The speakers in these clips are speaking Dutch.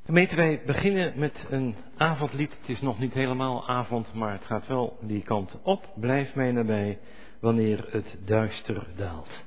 Gemeente, wij beginnen met een avondlied. Het is nog niet helemaal avond, maar het gaat wel die kant op. Blijf mij nabij wanneer het duister daalt.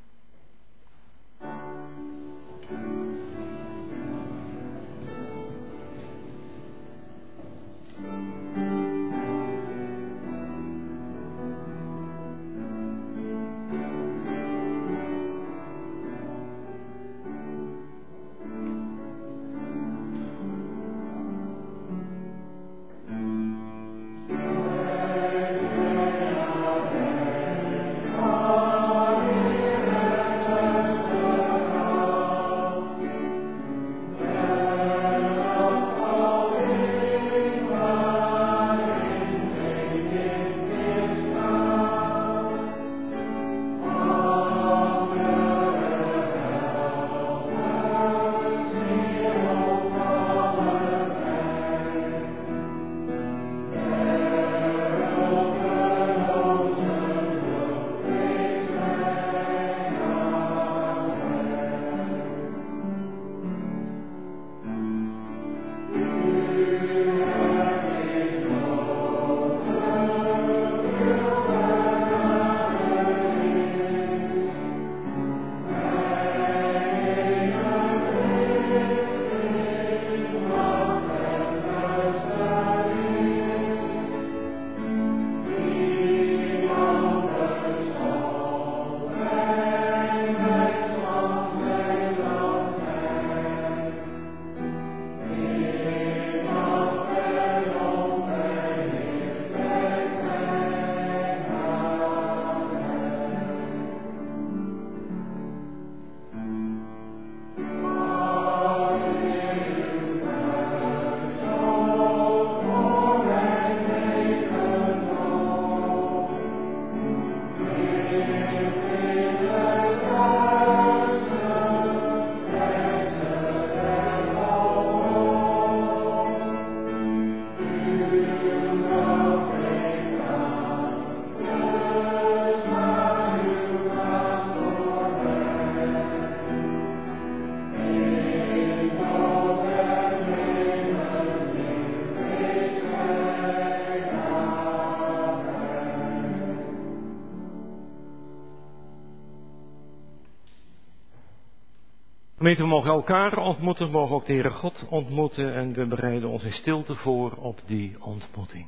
Gemeente, we mogen elkaar ontmoeten, we mogen ook de Heere God ontmoeten en we bereiden ons in stilte voor op die ontmoeting.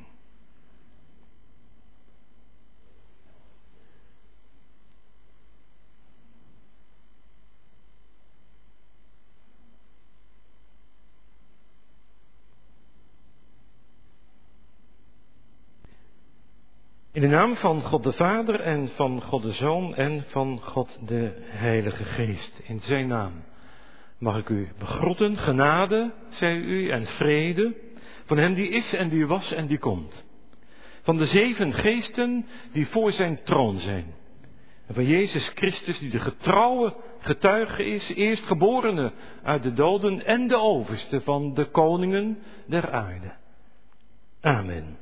In de naam van God de Vader en van God de Zoon en van God de Heilige Geest, in zijn naam. Mag ik u begroeten, genade, zij u, en vrede, van hem die is en die was en die komt. Van de 7 geesten die voor zijn troon zijn. En van Jezus Christus die de getrouwe getuige is, eerstgeborene uit de doden en de overste van de koningen der aarde. Amen.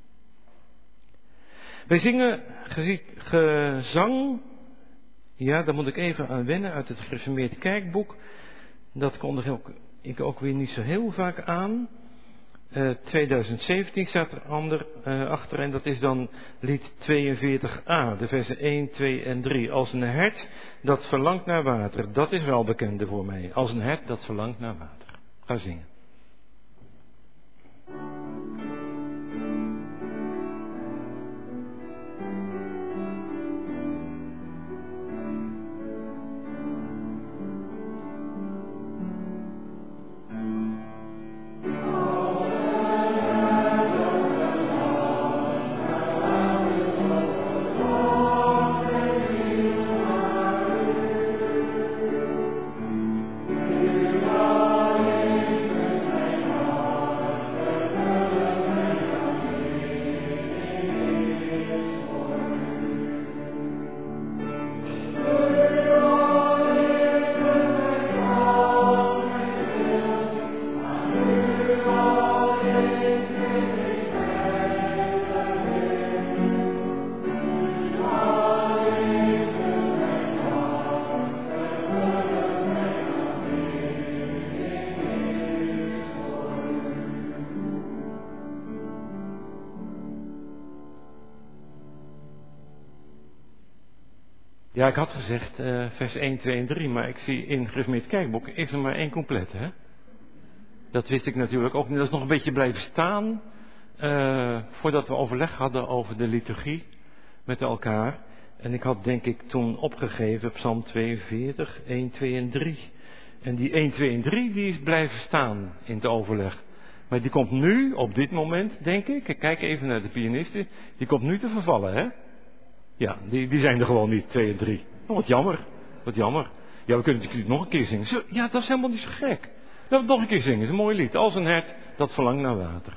Wij zingen gezang, ja, daar moet ik even aan wennen, uit het Gereformeerd Kerkboek. Dat kondig ik ook weer niet zo heel vaak aan. 2017 staat er achter en dat is dan lied 42a, de versen 1, 2 en 3. Als een hert dat verlangt naar water, dat is wel bekende voor mij. Als een hert dat verlangt naar water. Ga zingen. Ja, ik had gezegd vers 1, 2 en 3, maar ik zie in het Gereformeerd Kerkboek is er maar 1 couplet, hè? Dat wist ik natuurlijk ook niet. Dat is nog een beetje blijven staan voordat we overleg hadden over de liturgie met elkaar. En ik had denk ik toen opgegeven Psalm 42, 1, 2 en 3. En die 1, 2 en 3 die is blijven staan in het overleg. Maar die komt nu, op dit moment, denk ik kijk even naar de pianisten, die komt nu te vervallen, hè? Ja, die zijn er gewoon niet, 2 en 3. Oh, wat jammer, wat jammer. Ja, we kunnen natuurlijk nog een keer zingen. Ja, dat is helemaal niet zo gek. Laten we het nog een keer zingen, het is een mooi lied. Als een hert dat verlangt naar water.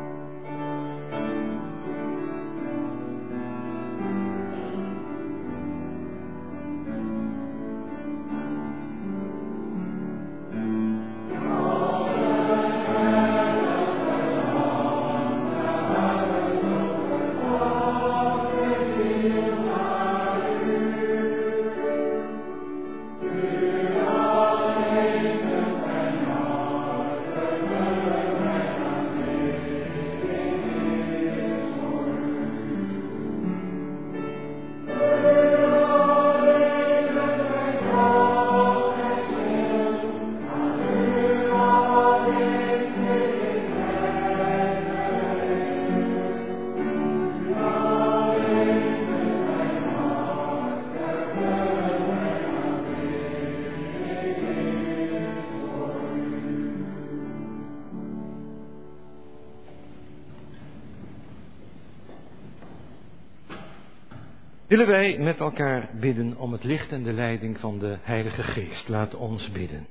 Willen wij met elkaar bidden om het licht en de leiding van de Heilige Geest? Laat ons bidden.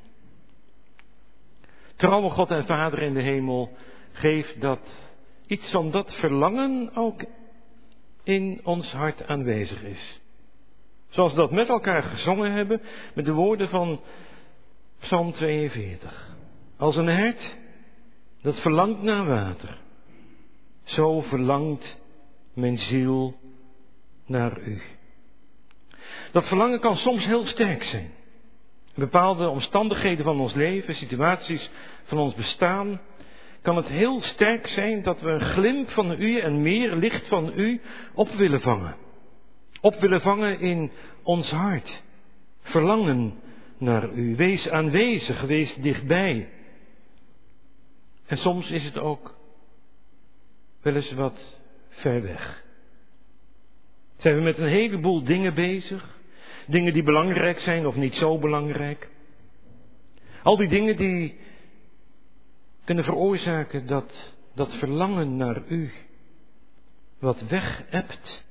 Trouwe God en Vader in de hemel, geef dat iets van dat verlangen ook in ons hart aanwezig is. Zoals we dat met elkaar gezongen hebben met de woorden van Psalm 42. Als een hert dat verlangt naar water, zo verlangt mijn ziel naar u. Dat verlangen kan soms heel sterk zijn. Bepaalde omstandigheden van ons leven, situaties van ons bestaan, kan het heel sterk zijn dat we een glimp van u en meer licht van u op willen vangen. Op willen vangen in ons hart. Verlangen naar u. Wees aanwezig, wees dichtbij. En soms is het ook wel eens wat ver weg. Zijn we met een heleboel dingen bezig? Dingen die belangrijk zijn of niet zo belangrijk? Al die dingen die kunnen veroorzaken dat verlangen naar u wat weg-ebt.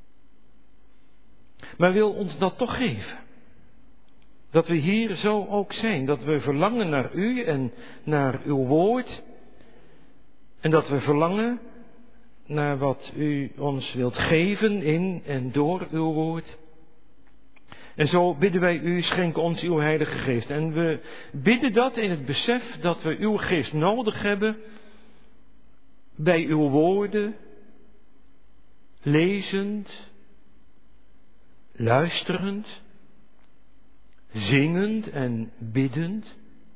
Maar wil ons dat toch geven? Dat we hier zo ook zijn. Dat we verlangen naar u en naar uw woord. En dat we verlangen naar wat u ons wilt geven in en door uw woord. En zo bidden wij u, schenk ons uw Heilige Geest. En we bidden dat in het besef dat we uw geest nodig hebben bij uw woorden, lezend, luisterend, zingend en biddend.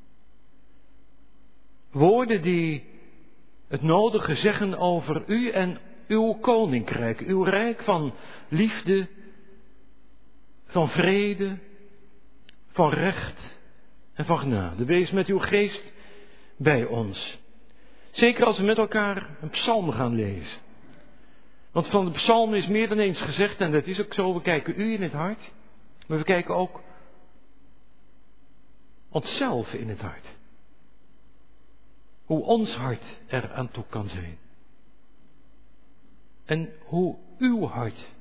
Woorden die het nodige zeggen over u en uw koninkrijk, uw rijk van liefde, van vrede, van recht en van genade. Wees met uw geest bij ons. Zeker als we met elkaar een psalm gaan lezen. Want van de psalm is meer dan eens gezegd, en dat is ook zo, we kijken u in het hart, maar we kijken ook onszelf in het hart. Hoe ons hart er aan toe kan zijn. En hoe uw hart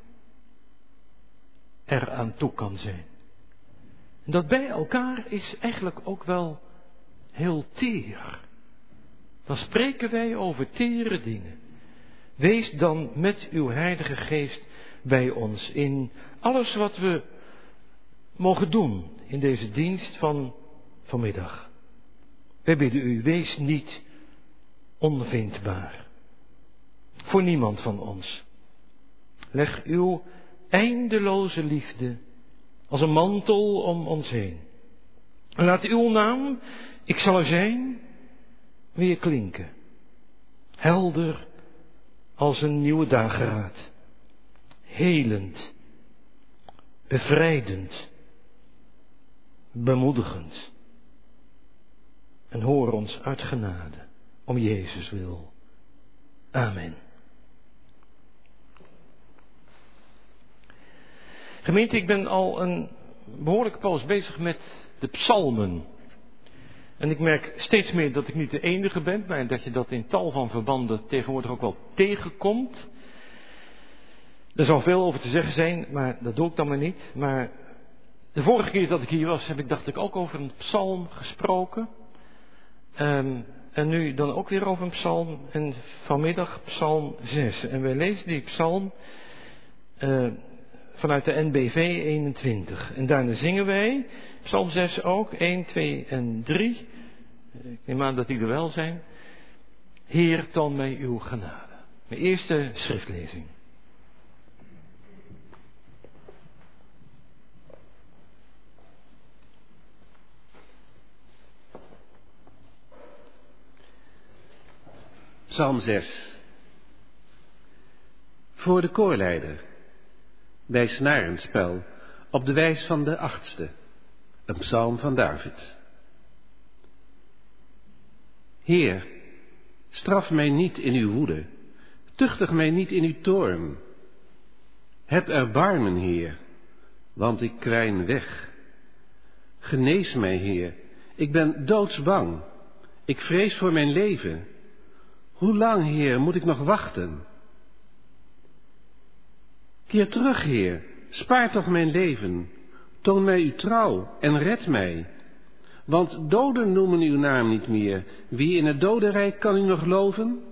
er aan toe kan zijn. En dat bij elkaar is eigenlijk ook wel heel teer. Dan spreken wij over tere dingen. Wees dan met uw Heilige Geest bij ons in alles wat we mogen doen in deze dienst van vanmiddag. Wij bidden u, wees niet onvindbaar. Voor niemand van ons. Leg uw eindeloze liefde als een mantel om ons heen. En laat uw naam, ik zal er zijn, weer klinken. Helder als een nieuwe dageraad. Helend, bevrijdend, bemoedigend. En hoor ons uit genade, om Jezus wil. Amen. Gemeente, ik ben al een behoorlijke poos bezig met de psalmen. En ik merk steeds meer dat ik niet de enige ben, maar dat je dat in tal van verbanden tegenwoordig ook wel tegenkomt. Er zal veel over te zeggen zijn, maar dat doe ik dan maar niet. Maar de vorige keer dat ik hier was, dacht ik ook over een psalm gesproken. En nu dan ook weer over een psalm. En vanmiddag psalm 6. En wij lezen die psalm vanuit de NBV 21. En daarna zingen wij psalm 6 ook. 1, 2 en 3. Ik neem aan dat die er wel zijn. Heer, toon mij uw genade. Mijn eerste schriftlezing. Psalm 6. Voor de koorleider, bij snarenspel, op de wijs van de 8e, een psalm van David. Heer, straf mij niet in uw woede, tuchtig mij niet in uw toorn. Heb erbarmen, Heer, want ik kwijn weg. Genees mij, Heer, ik ben doodsbang, ik vrees voor mijn leven. Hoe lang, Heer, moet ik nog wachten? Keer terug, Heer, spaar toch mijn leven. Toon mij uw trouw en red mij. Want doden noemen uw naam niet meer. Wie in het dodenrijk kan u nog loven?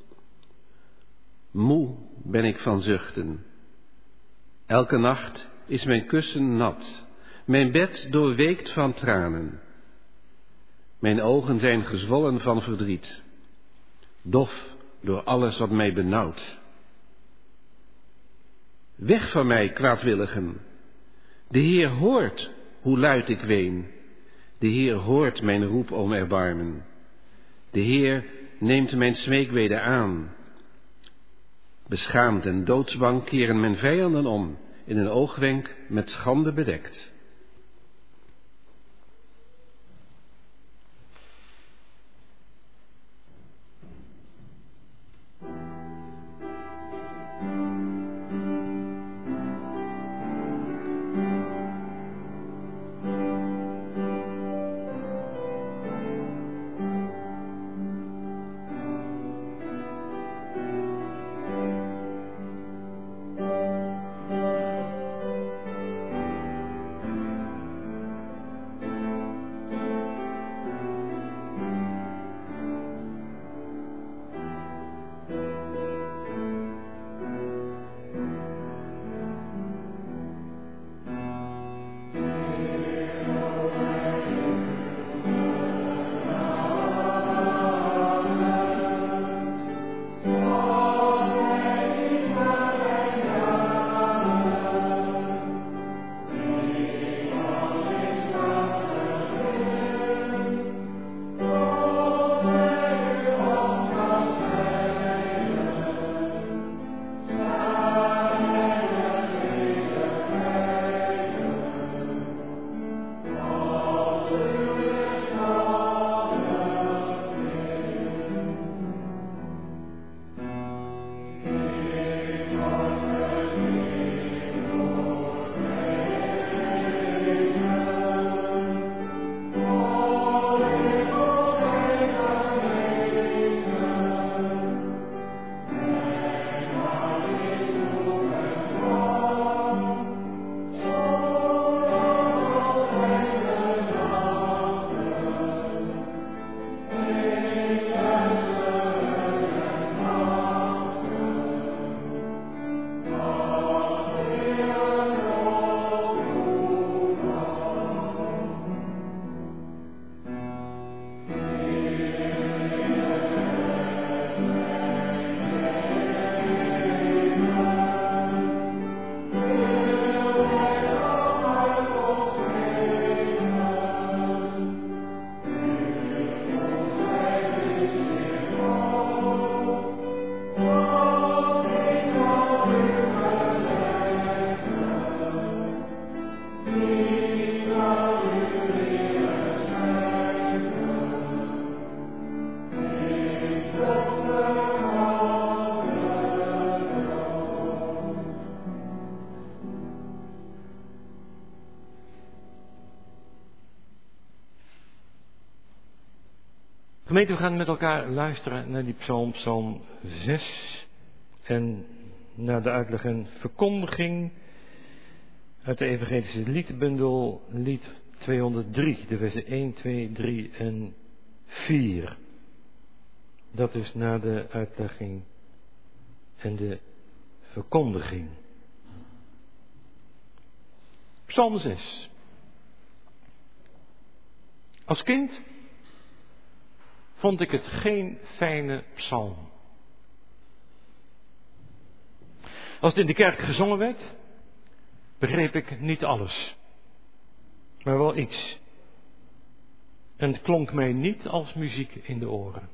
Moe ben ik van zuchten. Elke nacht is mijn kussen nat. Mijn bed doorweekt van tranen. Mijn ogen zijn gezwollen van verdriet. Dof door alles wat mij benauwt. Weg van mij, kwaadwilligen. De Heer hoort hoe luid ik ween. De Heer hoort mijn roep om erbarmen. De Heer neemt mijn smeekbede aan. Beschaamd en doodsbang keren mijn vijanden om, in een oogwenk met schande bedekt. Gemeente, we gaan met elkaar luisteren naar die psalm, psalm 6. En naar de uitleg en verkondiging uit de evangelische liedbundel, lied 203, de versen 1, 2, 3 en 4. Dat is na de uitlegging en de verkondiging. Psalm 6. Als kind vond ik het geen fijne psalm. Als het in de kerk gezongen werd, begreep ik niet alles, maar wel iets. En het klonk mij niet als muziek in de oren.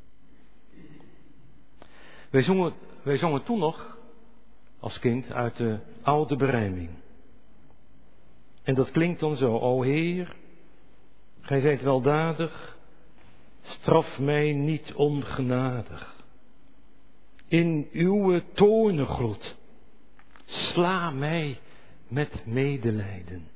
Wij zongen toen nog, als kind, uit de oude berijming. En dat klinkt dan zo: O Heer, gij zijt weldadig, straf mij niet ongenadig. In uw toornengloed sla mij met medelijden.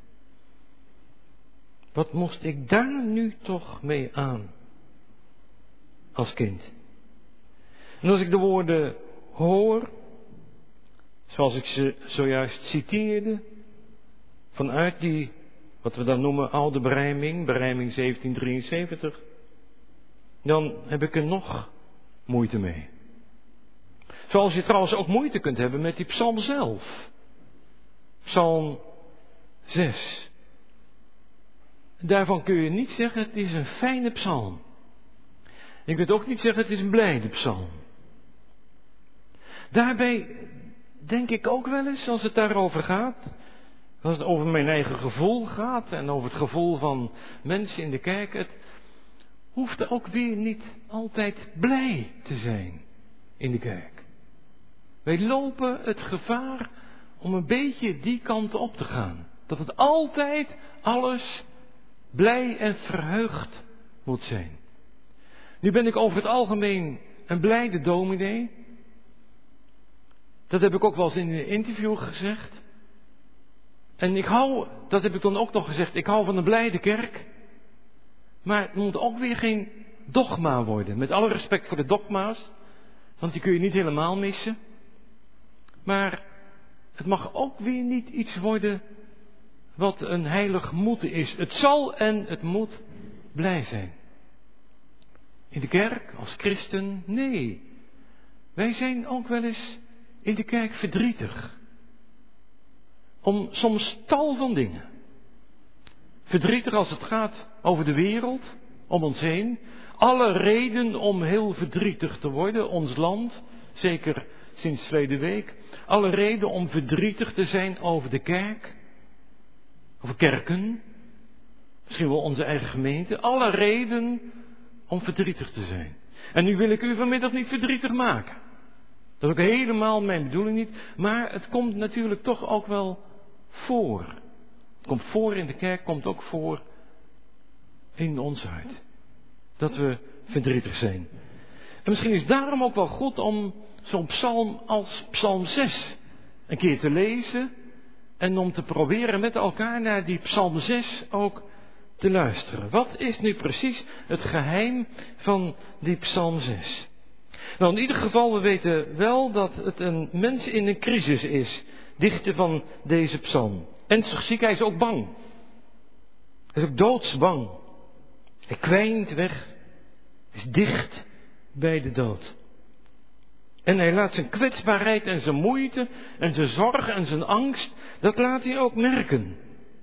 Wat moest ik daar nu toch mee aan als kind? En als ik de woorden hoor, zoals ik ze zojuist citeerde, vanuit die, wat we dan noemen, oude berijming 1773, dan heb ik er nog moeite mee. Zoals je trouwens ook moeite kunt hebben met die psalm zelf. Psalm 6. Daarvan kun je niet zeggen, het is een fijne psalm. Je kunt ook niet zeggen, het is een blijde psalm. Daarbij denk ik ook wel eens, als het daarover gaat, als het over mijn eigen gevoel gaat en over het gevoel van mensen in de kerk, het hoeft ook weer niet altijd blij te zijn in de kerk. Wij lopen het gevaar om een beetje die kant op te gaan. Dat het altijd alles blij en verheugd moet zijn. Nu ben ik over het algemeen een blijde dominee. Dat heb ik ook wel eens in een interview gezegd. En dat heb ik dan ook nog gezegd, ik hou van een blijde kerk. Maar het moet ook weer geen dogma worden. Met alle respect voor de dogma's. Want die kun je niet helemaal missen. Maar het mag ook weer niet iets worden wat een heilig moeten is. Het zal en het moet blij zijn. In de kerk, als christen, nee. Wij zijn ook wel eens in de kerk verdrietig. Om soms tal van dingen. Verdrietig als het gaat over de wereld om ons heen. Alle reden om heel verdrietig te worden. Ons land, zeker sinds verleden week. Alle reden om verdrietig te zijn over de kerk. Over kerken. Misschien wel onze eigen gemeente. Alle reden om verdrietig te zijn. En nu wil ik u vanmiddag niet verdrietig maken. Dat is ook helemaal mijn bedoeling niet. Maar het komt natuurlijk toch ook wel voor. Het komt voor in de kerk, komt ook voor in ons hart. Dat we verdrietig zijn. En misschien is daarom ook wel goed om zo'n psalm als psalm 6 een keer te lezen. En om te proberen met elkaar naar die psalm 6 ook te luisteren. Wat is nu precies het geheim van die psalm 6? Nou, in ieder geval, we weten wel dat het een mens in een crisis is. Dichter van deze psalm. Ernstig ziek, hij is ook bang. Hij is ook doodsbang. Hij kwijnt weg. Hij is dicht bij de dood. En hij laat zijn kwetsbaarheid en zijn moeite en zijn zorg en zijn angst, dat laat hij ook merken.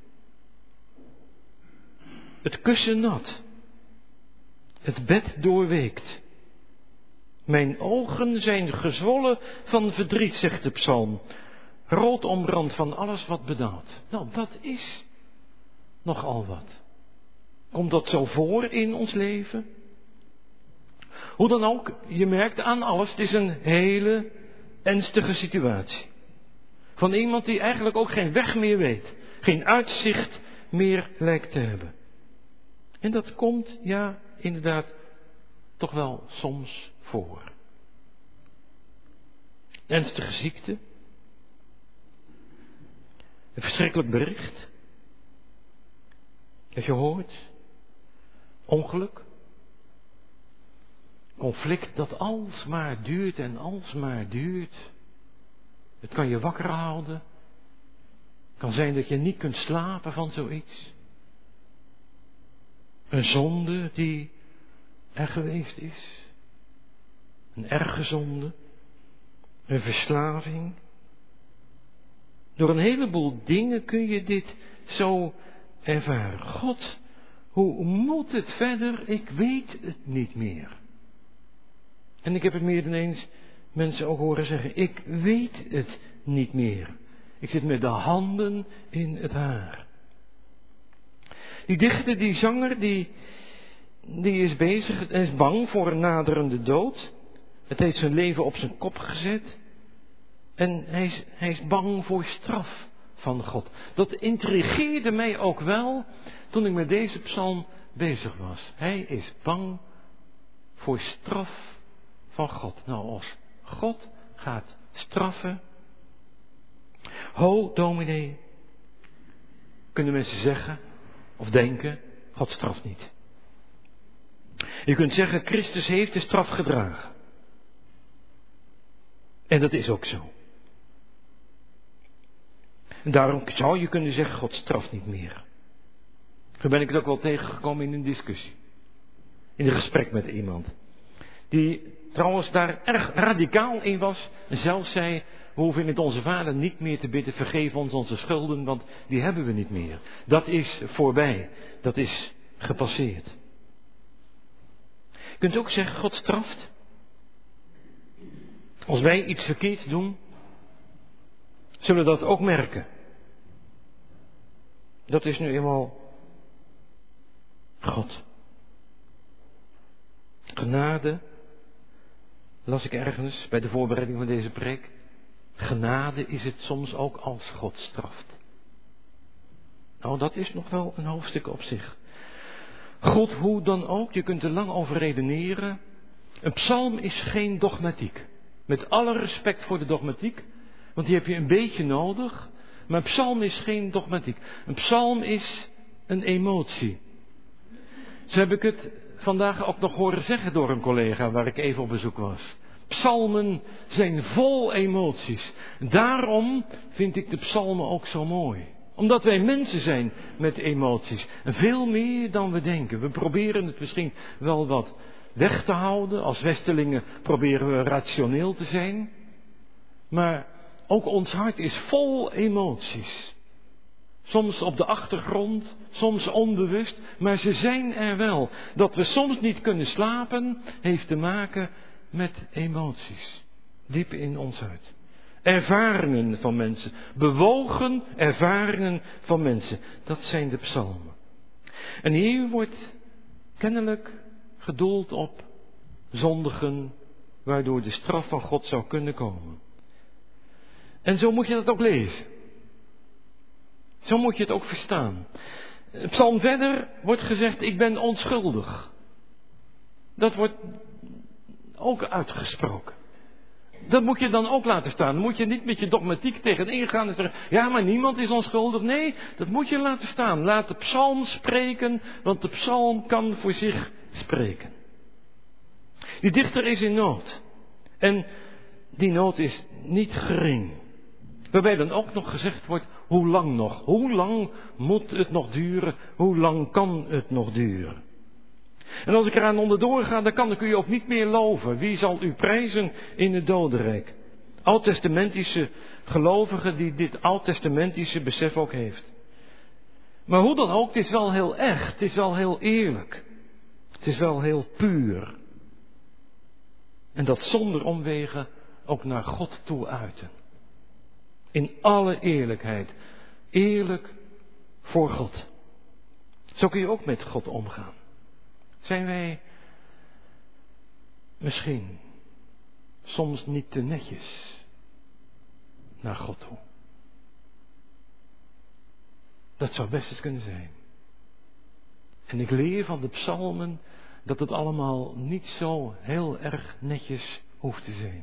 Het kussen nat. Het bed doorweekt. Mijn ogen zijn gezwollen van verdriet, zegt de psalm. Rood omrand van alles wat bedaalt. Nou, dat is nogal wat. Komt dat zo voor in ons leven? Hoe dan ook, je merkt aan alles, het is een hele ernstige situatie. Van iemand die eigenlijk ook geen weg meer weet. geen uitzicht meer lijkt te hebben. En dat komt, ja, inderdaad, toch wel soms voor. Ernstige ziekte. Een verschrikkelijk bericht. Dat je hoort. Ongeluk. Conflict dat alsmaar duurt en alsmaar duurt. Het kan je wakker houden. Het kan zijn dat je niet kunt slapen van zoiets. Een zonde die er geweest is. Een erge zonde. Een verslaving. Door een heleboel dingen kun je dit zo ervaren. God, hoe moet het verder? Ik weet het niet meer. En ik heb het meer dan eens mensen ook horen zeggen, ik weet het niet meer. Ik zit met de handen in het haar. Die dichter, die zanger, die is bezig en is bang voor een naderende dood. Het heeft zijn leven op zijn kop gezet. En hij is bang voor straf van God. Dat intrigeerde mij ook wel toen ik met deze psalm bezig was. Hij is bang voor straf van God. Nou, als God gaat straffen. Ho, dominee, kunnen mensen zeggen of denken, God straft niet. Je kunt zeggen, Christus heeft de straf gedragen. En dat is ook zo. En daarom zou je kunnen zeggen, God straft niet meer. Zo ben ik het ook wel tegengekomen in een discussie. In een gesprek met iemand. Die trouwens daar erg radicaal in was. En zelfs zei, we hoeven in het Onze Vader niet meer te bidden. Vergeef ons onze schulden, want die hebben we niet meer. Dat is voorbij. Dat is gepasseerd. Je kunt ook zeggen, God straft. Als wij iets verkeerds doen, zullen we dat ook merken. Dat is nu eenmaal God. Genade, las ik ergens bij de voorbereiding van deze preek. Genade is het soms ook als God straft. Nou, dat is nog wel een hoofdstuk op zich. God, hoe dan ook, je kunt er lang over redeneren. Een psalm is geen dogmatiek. Met alle respect voor de dogmatiek, want die heb je een beetje nodig. Maar een psalm is geen dogmatiek. Een psalm is een emotie. Zo heb ik het vandaag ook nog horen zeggen door een collega waar ik even op bezoek was. Psalmen zijn vol emoties. Daarom vind ik de psalmen ook zo mooi. Omdat wij mensen zijn met emoties. En veel meer dan we denken. We proberen het misschien wel wat weg te houden. Als Westerlingen proberen we rationeel te zijn. Maar ook ons hart is vol emoties. Soms op de achtergrond, soms onbewust, maar ze zijn er wel. Dat we soms niet kunnen slapen, heeft te maken met emoties. Diep in ons hart. Ervaringen van mensen. Bewogen ervaringen van mensen. Dat zijn de psalmen. En hier wordt kennelijk gedoeld op zondigen, waardoor de straf van God zou kunnen komen. En zo moet je dat ook lezen. Zo moet je het ook verstaan. Psalm verder wordt gezegd, ik ben onschuldig. Dat wordt ook uitgesproken. Dat moet je dan ook laten staan. Dan moet je niet met je dogmatiek tegenin gaan en zeggen, ja, maar niemand is onschuldig. Nee, dat moet je laten staan. Laat de psalm spreken, want de psalm kan voor zich spreken. Die dichter is in nood. En die nood is niet gering. Waarbij dan ook nog gezegd wordt, hoe lang nog? Hoe lang moet het nog duren? Hoe lang kan het nog duren? En als ik eraan onderdoor ga, dan kan ik u ook niet meer loven. Wie zal u prijzen in het dodenrijk? Oud-testamentische gelovigen die dit oud-testamentische besef ook heeft. Maar hoe dan ook, het is wel heel echt. Het is wel heel eerlijk. Het is wel heel puur. En dat zonder omwegen ook naar God toe uiten. In alle eerlijkheid. Eerlijk voor God. Zo kun je ook met God omgaan. Zijn wij misschien soms niet te netjes naar God toe? Dat zou best eens kunnen zijn. En ik leer van de psalmen dat het allemaal niet zo heel erg netjes hoeft te zijn.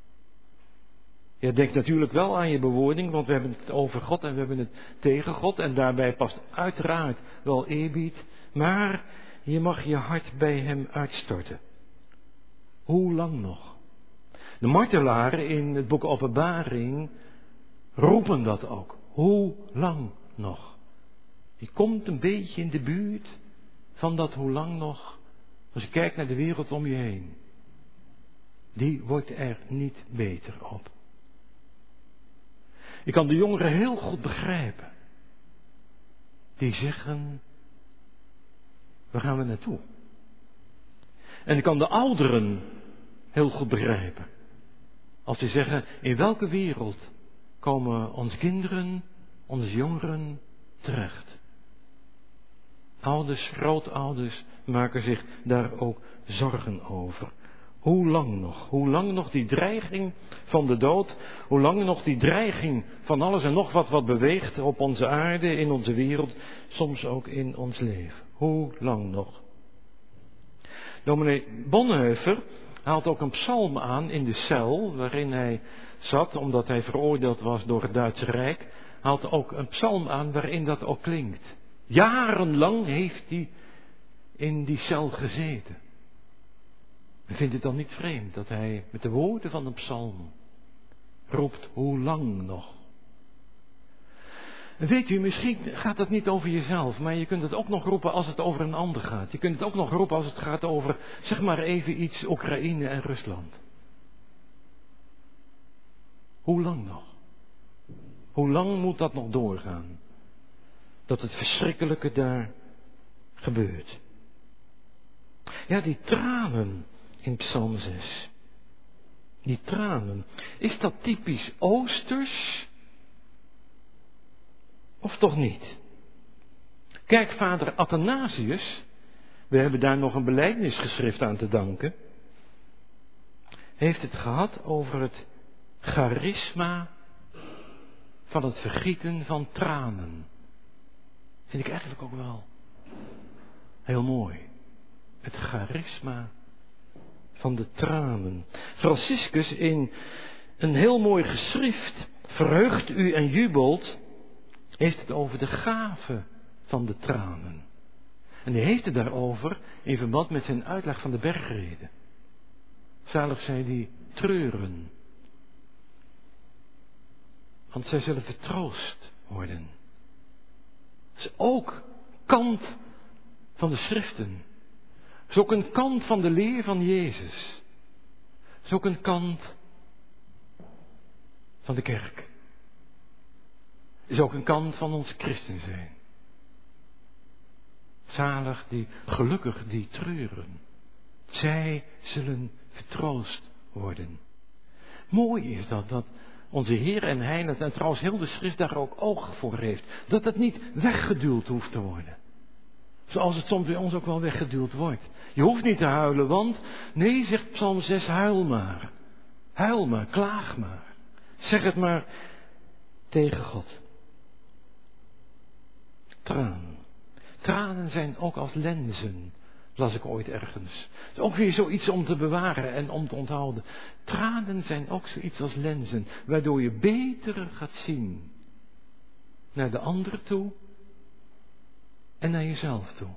Je denkt natuurlijk wel aan je bewoording, want we hebben het over God en we hebben het tegen God. En daarbij past uiteraard wel eerbied. Maar je mag je hart bij hem uitstorten. Hoe lang nog? De martelaren in het boek Openbaring roepen dat ook. Hoe lang nog? Je komt een beetje in de buurt van dat hoe lang nog. Als je kijkt naar de wereld om je heen. Die wordt er niet beter op. Ik kan de jongeren heel goed begrijpen. Die zeggen, waar gaan we naartoe? En ik kan de ouderen heel goed begrijpen. Als die zeggen, in welke wereld komen onze kinderen, onze jongeren terecht? Ouders, grootouders maken zich daar ook zorgen over. Hoe lang nog? Hoe lang nog die dreiging van de dood? Hoe lang nog die dreiging van alles en nog wat beweegt op onze aarde, in onze wereld, soms ook in ons leven? Hoe lang nog? Dominee Bonhoeffer haalt ook een psalm aan in de cel waarin hij zat, omdat hij veroordeeld was door het Duitse Rijk. Haalt ook een psalm aan waarin dat ook klinkt. Jarenlang heeft hij in die cel gezeten. En vindt het dan niet vreemd dat hij met de woorden van een psalm roept, hoe lang nog? En weet u, misschien gaat het niet over jezelf, maar je kunt het ook nog roepen als het over een ander gaat. Je kunt het ook nog roepen als het gaat over, zeg maar even iets, Oekraïne en Rusland. Hoe lang nog? Hoe lang moet dat nog doorgaan? Dat het verschrikkelijke daar gebeurt. Ja, die tranen in Psalm 6. Die tranen. Is dat typisch Oosters? Of toch niet? Kijk, vader Athanasius, we hebben daar nog een belijdenisgeschrift aan te danken, heeft het gehad over het charisma van het vergieten van tranen. Vind ik eigenlijk ook wel heel mooi. Het charisma van de tranen. Franciscus in een heel mooi geschrift, Verheugt u en jubelt, heeft het over de gave van de tranen. En hij heeft het daarover in verband met zijn uitleg van de bergreden. Zalig zij die treuren, want zij zullen vertroost worden. Dat is ook kant van de schriften. Dat is ook een kant van de leer van Jezus. Dat is ook een kant van de kerk. Dat is ook een kant van ons christen zijn. Zalig die, gelukkig die treuren. Zij zullen vertroost worden. Mooi is dat onze Heer en Heiland, en trouwens heel de schrift daar ook oog voor heeft. Dat het niet weggeduwd hoeft te worden. Zoals het soms bij ons ook wel weggeduwd wordt. Je hoeft niet te huilen, want, nee, zegt Psalm 6, huil maar. Huil maar, klaag maar. Zeg het maar tegen God. Tranen zijn ook als lenzen, las ik ooit ergens. Het is ook weer zoiets om te bewaren en om te onthouden. Tranen zijn ook zoiets als lenzen, waardoor je beter gaat zien. Naar de ander toe en naar jezelf toe.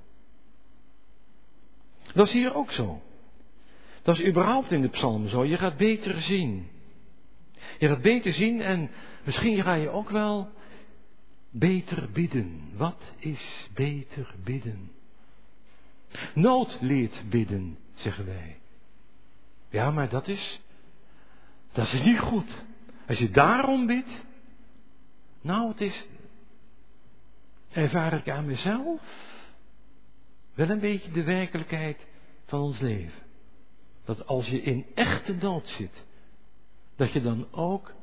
Dat is hier ook zo. Dat is überhaupt in de psalm zo. Je gaat beter zien. Je gaat beter zien en misschien ga je ook wel beter bidden. Wat is beter bidden? Nood leert bidden, zeggen wij. Ja, maar dat is niet goed. Als je daarom bidt, nou, het is, ervaar ik aan mezelf, wel een beetje de werkelijkheid van ons leven. Dat als je in echte nood zit, dat je dan ook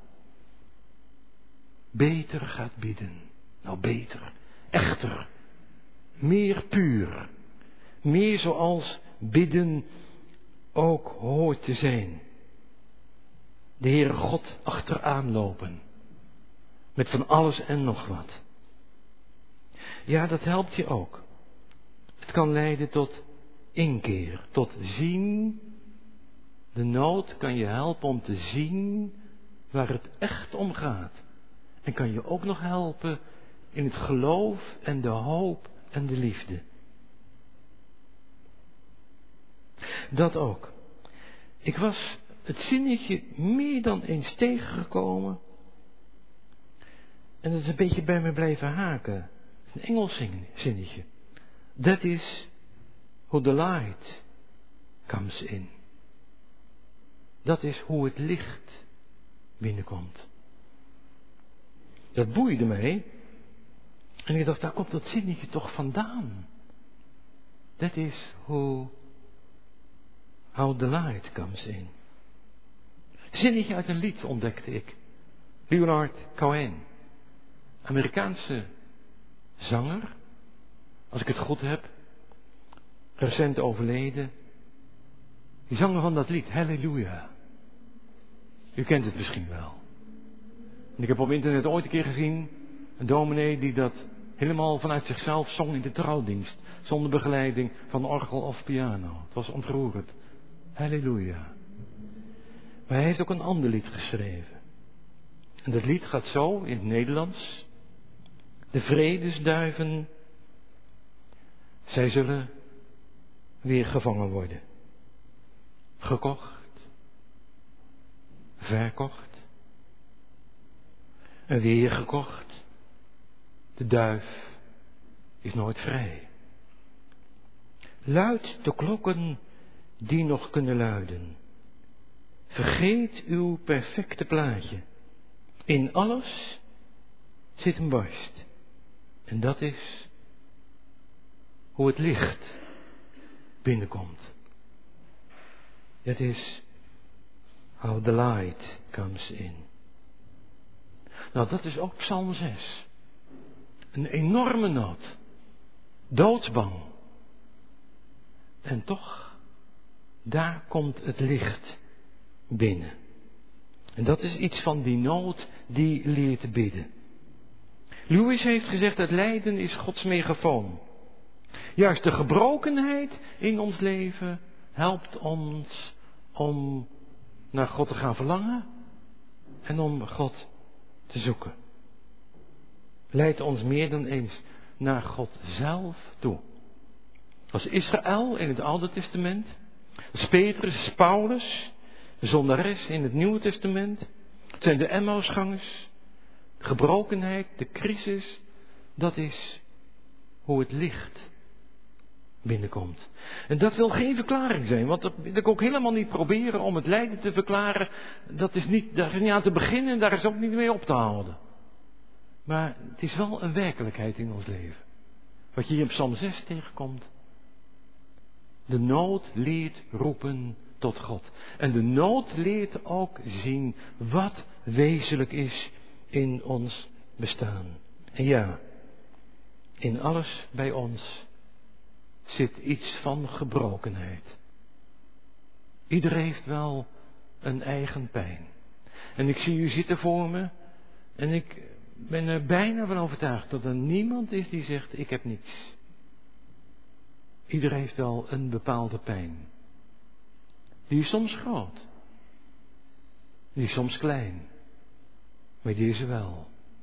beter gaat bidden. Nou, beter, echter, meer puur, meer zoals bidden ook hoort te zijn. De Heere God achteraan lopen, met van alles en nog wat. Ja, dat helpt je ook. Het kan leiden tot inkeer, tot zien. De nood kan je helpen om te zien waar het echt om gaat. En kan je ook nog helpen in het geloof en de hoop en de liefde. Dat ook. Ik was het zinnetje meer dan eens tegengekomen. En het is een beetje bij me blijven haken. Een Engels zinnetje. That is how the light comes in. Dat is hoe het licht binnenkomt. Dat boeide mij. En ik dacht, daar komt dat zinnetje toch vandaan. That is how the light comes in. Zinnetje uit een lied ontdekte ik. Leonard Cohen. Amerikaanse zanger. Als ik het goed heb. Recent overleden. Die zanger van dat lied, Halleluja. U kent het misschien wel. En ik heb op internet ooit een keer gezien. Een dominee die dat helemaal vanuit zichzelf zong in de trouwdienst. Zonder begeleiding van orgel of piano. Het was ontroerend. Halleluja. Maar hij heeft ook een ander lied geschreven. En dat lied gaat zo in het Nederlands. De vredesduiven, zij zullen weer gevangen worden. Gekocht. Verkocht. En weer gekocht. De duif is nooit vrij. Luid de klokken die nog kunnen luiden. Vergeet uw perfecte plaatje. In alles zit een barst. En dat is hoe het licht binnenkomt. Dat is how the light comes in. Nou, dat is ook Psalm 6. Een enorme nood. Doodsbang. En toch, daar komt het licht binnen. En dat is iets van die nood die leert bidden. Lewis heeft gezegd dat lijden is Gods megafoon. Juist de gebrokenheid in ons leven helpt ons om naar God te gaan verlangen en om God te zoeken. Leidt ons meer dan eens naar God zelf toe. Als Israël in het Oude Testament, als Petrus, als Paulus, de zondares in het Nieuwe Testament, het zijn de Emmausgangers, de gebrokenheid, de crisis, dat is hoe het licht binnenkomt. En dat wil geen verklaring zijn, want dat wil ik ook helemaal niet proberen om het lijden te verklaren. Daar is niet aan te beginnen en daar is ook niet mee op te houden. Maar het is wel een werkelijkheid in ons leven. Wat je hier in Psalm 6 tegenkomt. De nood leert roepen tot God. En de nood leert ook zien wat wezenlijk is in ons bestaan. En ja, in alles bij ons zit iets van gebrokenheid. Ieder heeft wel een eigen pijn. En ik zie u zitten voor me en ik ben er bijna van overtuigd dat er niemand is die zegt, ik heb niets. Ieder heeft wel een bepaalde pijn. Die is soms groot. Die is soms klein. Maar die is er wel.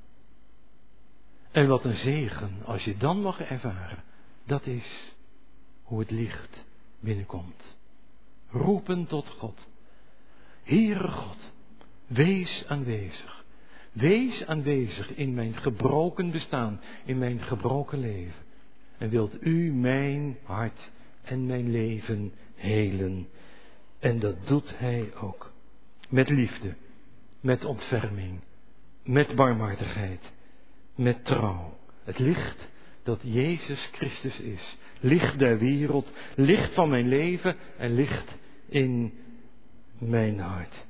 En wat een zegen als je dan mag ervaren. Dat is hoe het licht binnenkomt. Roepen tot God. Heere God, wees aanwezig. Wees aanwezig in mijn gebroken bestaan, in mijn gebroken leven. En wilt u mijn hart en mijn leven helen. En dat doet hij ook. Met liefde, met ontferming, met barmhartigheid, met trouw. Het licht dat Jezus Christus is. Licht der wereld, licht van mijn leven en licht in mijn hart.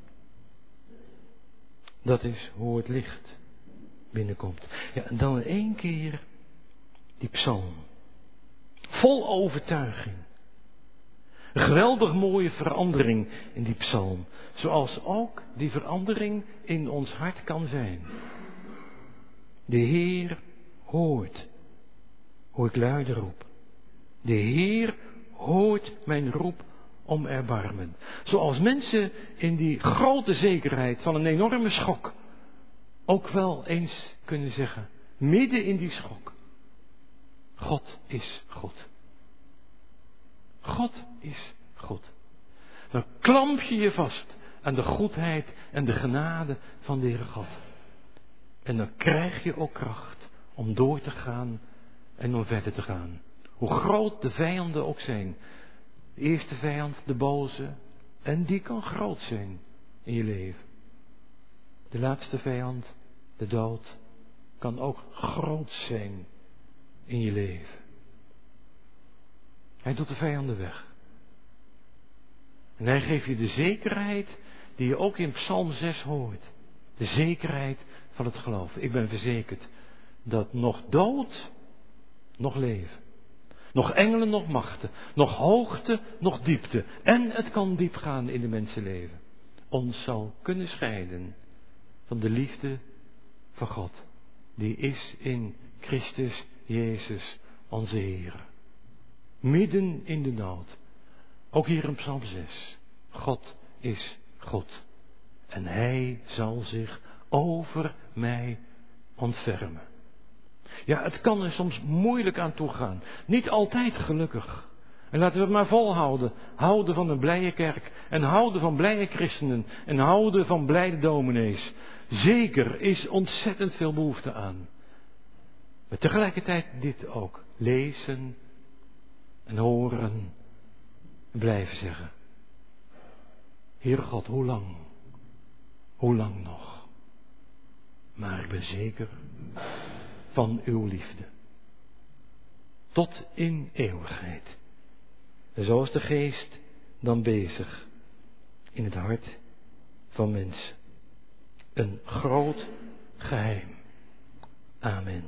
Dat is hoe het licht binnenkomt. Ja, en dan in één keer die psalm. Vol overtuiging. Een geweldig mooie verandering in die psalm. Zoals ook die verandering in ons hart kan zijn. De Heer hoort hoe ik luide roep. De Heer hoort mijn roep om erbarmen. Zoals mensen in die grote zekerheid van een enorme schok ook wel eens kunnen zeggen, midden in die schok, God is goed. God is goed. Dan klamp je je vast aan de goedheid en de genade van de Heere God. En dan krijg je ook kracht om door te gaan en om verder te gaan. Hoe groot de vijanden ook zijn. De eerste vijand, de boze, en die kan groot zijn in je leven. De laatste vijand, de dood, kan ook groot zijn in je leven. Hij doet de vijanden weg. En hij geeft je de zekerheid die je ook in Psalm 6 hoort. De zekerheid van het geloof. Ik ben verzekerd dat nog dood, nog leven. Nog engelen, nog machten. Nog hoogte, nog diepte. En het kan diep gaan in de mensenleven. Ons zal kunnen scheiden van de liefde van God. Die is in Christus Jezus onze Heer. Midden in de nood. Ook hier in Psalm 6. God is goed. En Hij zal zich over mij ontfermen. Ja, het kan er soms moeilijk aan toe gaan. Niet altijd gelukkig. En laten we het maar volhouden. Houden van een blije kerk. En houden van blije christenen. En houden van blijde dominees. Zeker is ontzettend veel behoefte aan. Maar tegelijkertijd dit ook. Lezen en horen en blijven zeggen. Heere God, hoe lang? Hoe lang nog? Maar ik ben zeker van uw liefde. Tot in eeuwigheid. En zo is de geest dan bezig in het hart van mensen. Een groot geheim. Amen.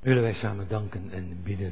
willen wij samen danken en bidden.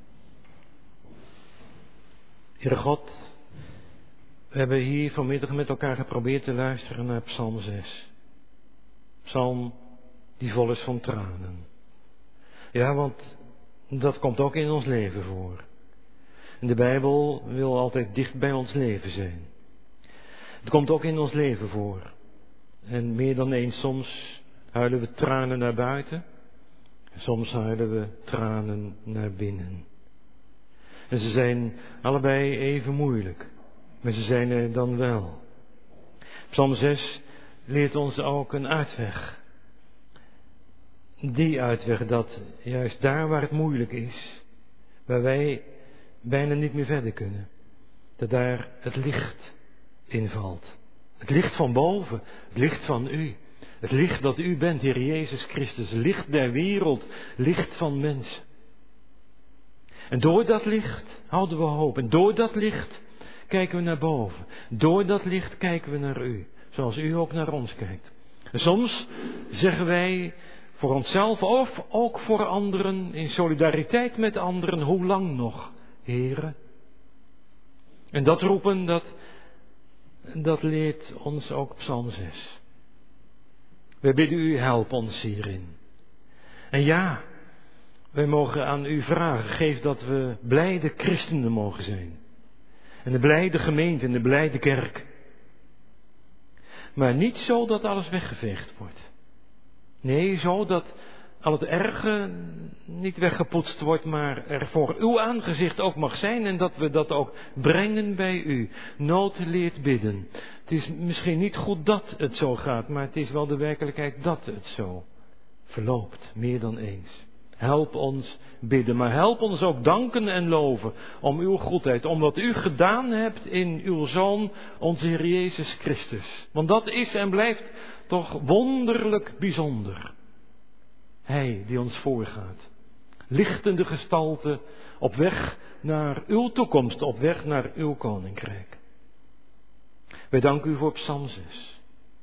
Heere God, we hebben hier vanmiddag met elkaar geprobeerd te luisteren naar Psalm 6. Psalm die vol is van tranen. Ja, want dat komt ook in ons leven voor. En de Bijbel wil altijd dicht bij ons leven zijn. Het komt ook in ons leven voor. En meer dan eens, soms huilen we tranen naar buiten. Soms huilen we tranen naar binnen. En ze zijn allebei even moeilijk. Maar ze zijn er dan wel. Psalm 6 leert ons ook een uitweg. Die uitweg dat juist daar waar het moeilijk is, waar wij bijna niet meer verder kunnen, dat daar het licht invalt. Het licht van boven, het licht van u. Het licht dat u bent, Heer Jezus Christus. Licht der wereld, licht van mensen. En door dat licht houden we hoop. En door dat licht kijken we naar boven. Door dat licht kijken we naar u. Zoals u ook naar ons kijkt. En soms zeggen wij voor onszelf of ook voor anderen, in solidariteit met anderen, hoe lang nog, Heere? En dat roepen, dat leert ons ook Psalm 6. Wij bidden u, help ons hierin. En ja, wij mogen aan u vragen, geef dat we blijde christenen mogen zijn. En de blijde gemeente en de blijde kerk. Maar niet zo dat alles weggeveegd wordt. Nee, zo dat al het erge niet weggepoetst wordt, maar er voor uw aangezicht ook mag zijn en dat we dat ook brengen bij u. Nood leert bidden. Het is misschien niet goed dat het zo gaat, maar het is wel de werkelijkheid dat het zo verloopt, meer dan eens. Help ons bidden, maar help ons ook danken en loven om uw goedheid, om wat u gedaan hebt in uw Zoon, onze Heer Jezus Christus. Want dat is en blijft toch wonderlijk bijzonder. Hij die ons voorgaat. Lichtende gestalte op weg naar uw toekomst, op weg naar uw koninkrijk. Wij danken u voor Psalm 6.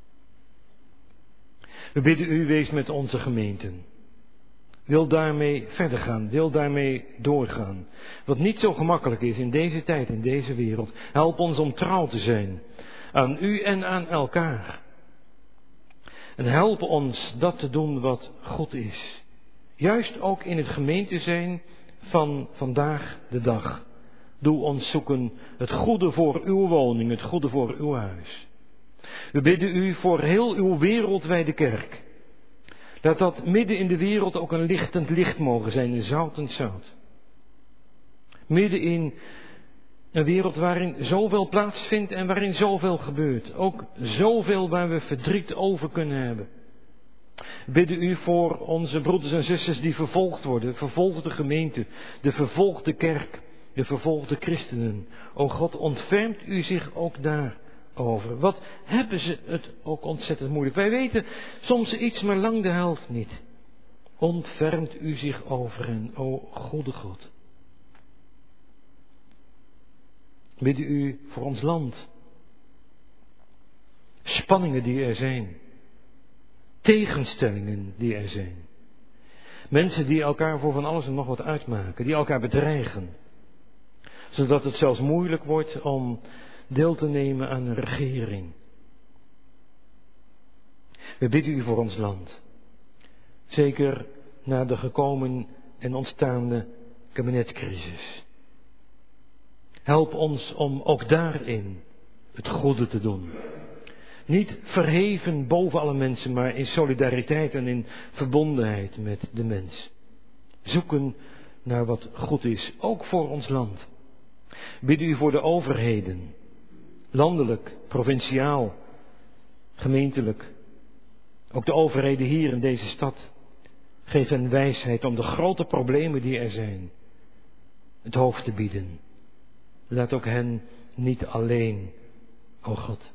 We bidden u, wees met onze gemeenten. Wil daarmee verder gaan, wil daarmee doorgaan. Wat niet zo gemakkelijk is in deze tijd, in deze wereld. Help ons om trouw te zijn aan u en aan elkaar. En help ons dat te doen wat goed is. Juist ook in het gemeente zijn van vandaag de dag. Doe ons zoeken het goede voor uw woning, het goede voor uw huis. We bidden u voor heel uw wereldwijde kerk. Dat midden in de wereld ook een lichtend licht mogen zijn, een zoutend zout. Midden in een wereld waarin zoveel plaatsvindt en waarin zoveel gebeurt. Ook zoveel waar we verdriet over kunnen hebben. Bidden u voor onze broeders en zusters die vervolgd worden, vervolgde gemeente, de vervolgde kerk, de vervolgde christenen. O God, ontfermt u zich ook daarover. Wat hebben ze het ook ontzettend moeilijk. Wij weten soms iets, maar lang de helft niet. Ontfermt u zich over hen, o goede God. Bidden u voor ons land. Spanningen die er zijn. Tegenstellingen die er zijn. Mensen die elkaar voor van alles en nog wat uitmaken. Die elkaar bedreigen. Zodat het zelfs moeilijk wordt om deel te nemen aan een regering. We bidden u voor ons land. Zeker na de gekomen en ontstaande kabinetscrisis. Help ons om ook daarin het goede te doen. Niet verheven boven alle mensen, maar in solidariteit en in verbondenheid met de mens. Zoeken naar wat goed is, ook voor ons land. Bid u voor de overheden, landelijk, provinciaal, gemeentelijk. Ook de overheden hier in deze stad. Geef hen wijsheid om de grote problemen die er zijn het hoofd te bieden. Laat ook hen niet alleen, o God.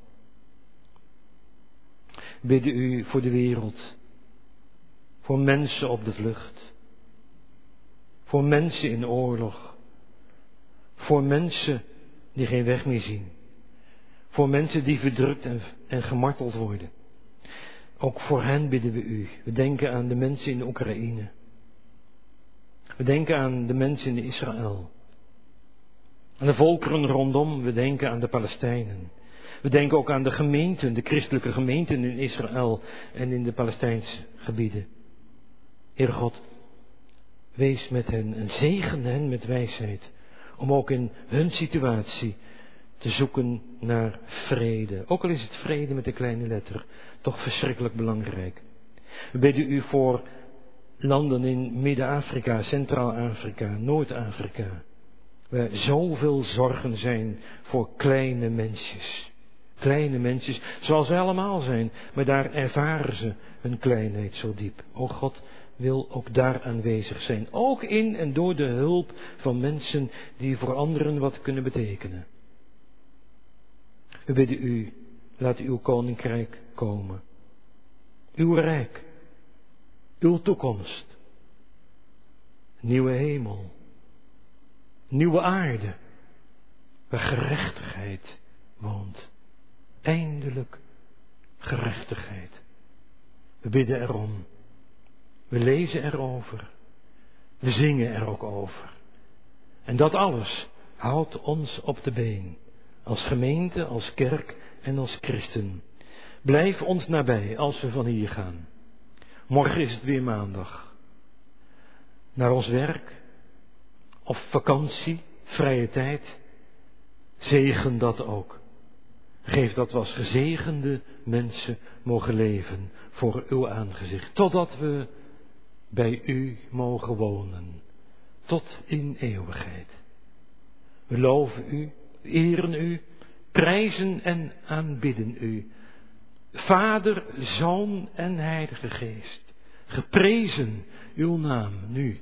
Bidden u voor de wereld, voor mensen op de vlucht, voor mensen in oorlog, voor mensen die geen weg meer zien, voor mensen die verdrukt en gemarteld worden. Ook voor hen bidden we u. We denken aan de mensen in de Oekraïne. We denken aan de mensen in Israël. Aan de volkeren rondom. We denken aan de Palestijnen. We denken ook aan de gemeenten, de christelijke gemeenten in Israël en in de Palestijnse gebieden. Heer God, wees met hen en zegen hen met wijsheid. Om ook in hun situatie te zoeken naar vrede. Ook al is het vrede met een kleine letter, toch verschrikkelijk belangrijk. We bidden u voor landen in Midden-Afrika, Centraal-Afrika, Noord-Afrika. Waar zoveel zorgen zijn voor kleine mensjes. Kleine mensjes, zoals wij allemaal zijn, maar daar ervaren ze hun kleinheid zo diep. O God, wil ook daar aanwezig zijn. Ook in en door de hulp van mensen die voor anderen wat kunnen betekenen. We bidden u, laat uw koninkrijk komen. Uw rijk. Uw toekomst. Nieuwe hemel. Nieuwe aarde. Waar gerechtigheid woont. Eindelijk gerechtigheid. We bidden erom. We lezen erover. We zingen er ook over. En dat alles houdt ons op de been. Als gemeente, als kerk en als christen. Blijf ons nabij als we van hier gaan. Morgen is het weer maandag. Naar ons werk. Of vakantie, vrije tijd. Zegen dat ook. Geef dat we als gezegende mensen mogen leven voor uw aangezicht. Totdat we bij u mogen wonen. Tot in eeuwigheid. We loven u, eren u, prijzen en aanbidden u. Vader, Zoon en Heilige Geest. Geprezen uw naam nu.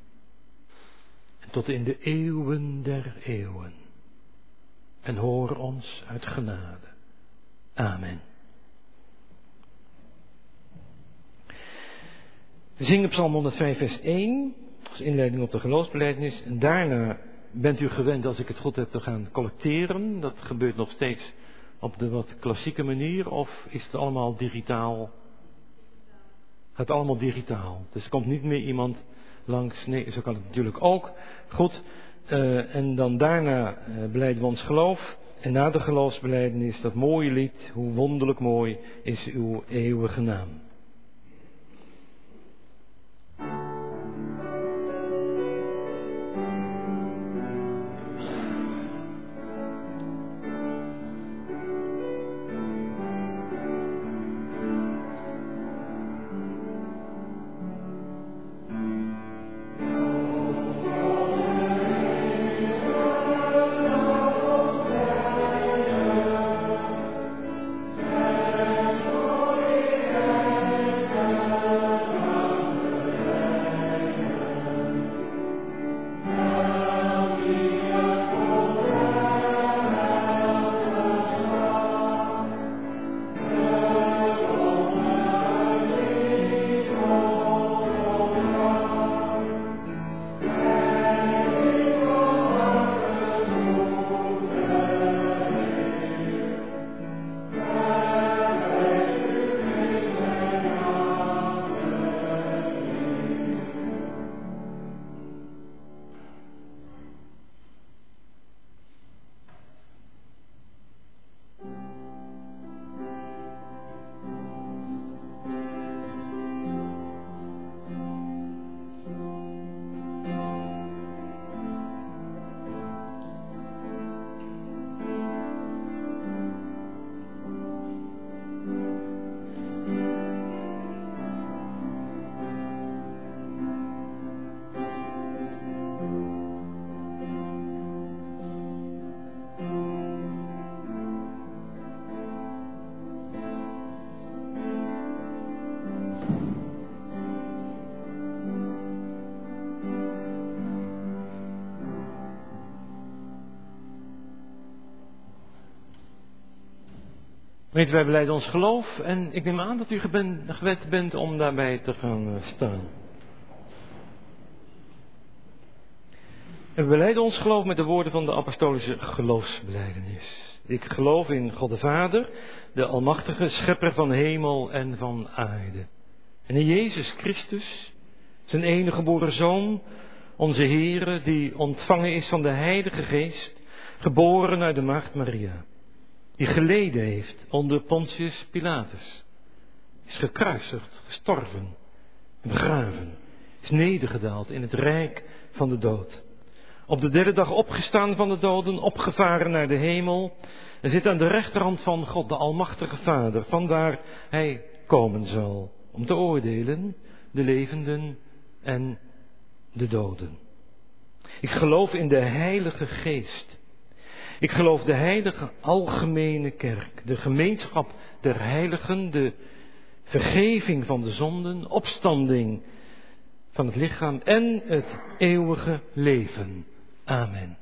En tot in de eeuwen der eeuwen. En hoor ons uit genade. Amen. We zingen Psalm 105 vers 1 als inleiding op de geloofsbelijdenis. En daarna bent u gewend, als ik het goed heb, te gaan collecteren. Dat gebeurt nog steeds op de wat klassieke manier. Of is het allemaal digitaal? Het allemaal digitaal. Dus er komt niet meer iemand langs. Nee, zo kan het natuurlijk ook. Goed. En dan daarna belijden we ons geloof. En na de geloofsbelijdenis dat mooie lied. Hoe wonderlijk mooi is uw eeuwige naam. Weet, wij belijden ons geloof en ik neem aan dat u gewend bent om daarbij te gaan staan. En we belijden ons geloof met de woorden van de apostolische geloofsbelijdenis. Ik geloof in God de Vader, de almachtige schepper van hemel en van aarde. En in Jezus Christus, zijn enige geboren Zoon, onze Heere die ontvangen is van de Heilige Geest, geboren uit de Maagd Maria, die geleden heeft onder Pontius Pilatus, is gekruisigd, gestorven en begraven, is nedergedaald in het rijk van de dood. Op de derde dag opgestaan van de doden, opgevaren naar de hemel en zit aan de rechterhand van God, de Almachtige Vader, vandaar hij komen zal om te oordelen de levenden en de doden. Ik geloof in de Heilige Geest. Ik geloof de heilige algemene kerk, de gemeenschap der heiligen, de vergeving van de zonden, opstanding van het lichaam en het eeuwige leven. Amen.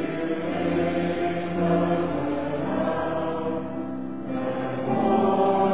Oh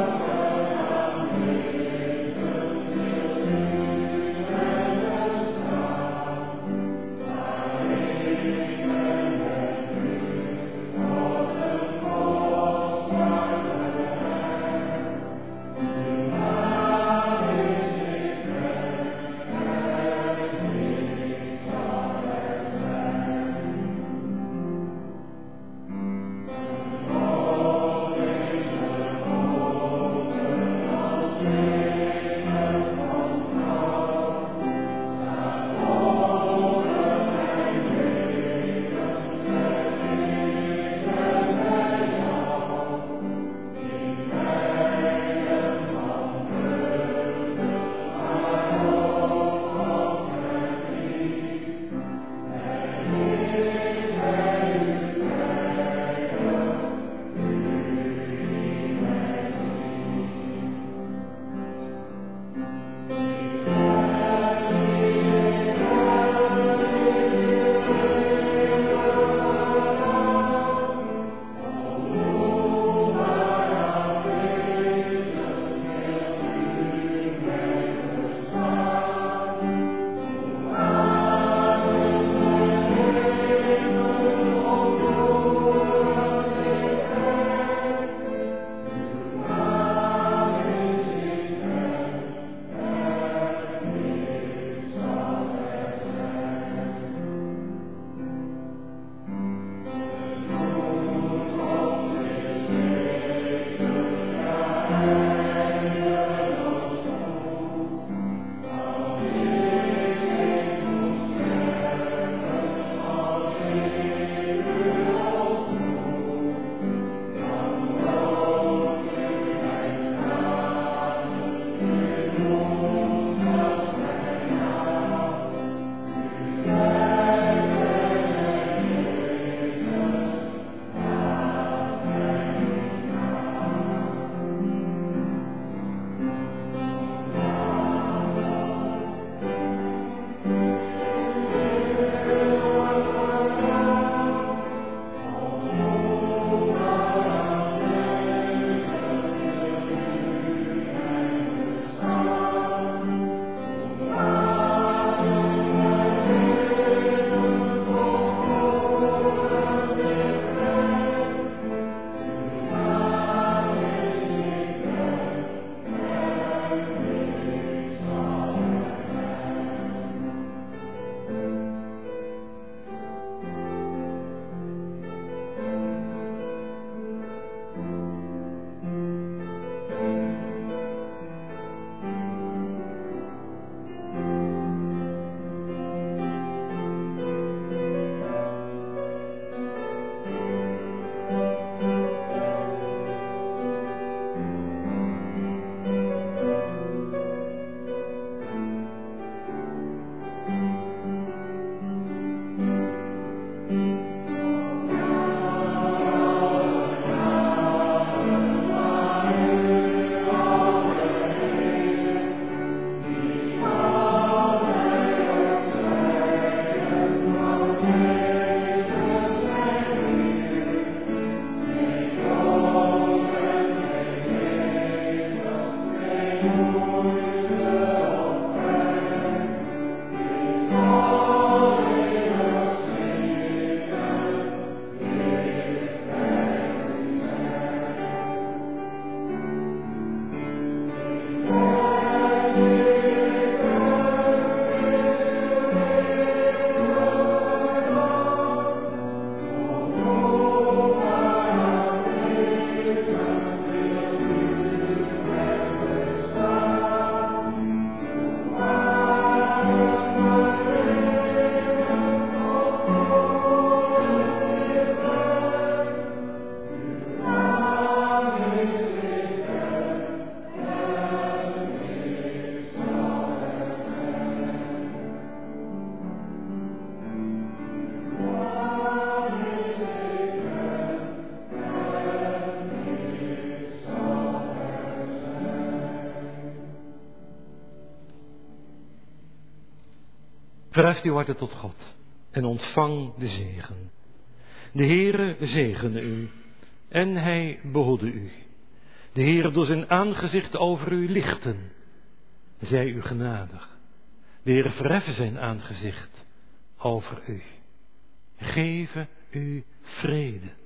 Verheft uw harten tot God en ontvang de zegen. De Heere zegene u en hij behoede u. De Heere door zijn aangezicht over u lichten, zij u genadig. De Heere verheffen zijn aangezicht over u, geven u vrede.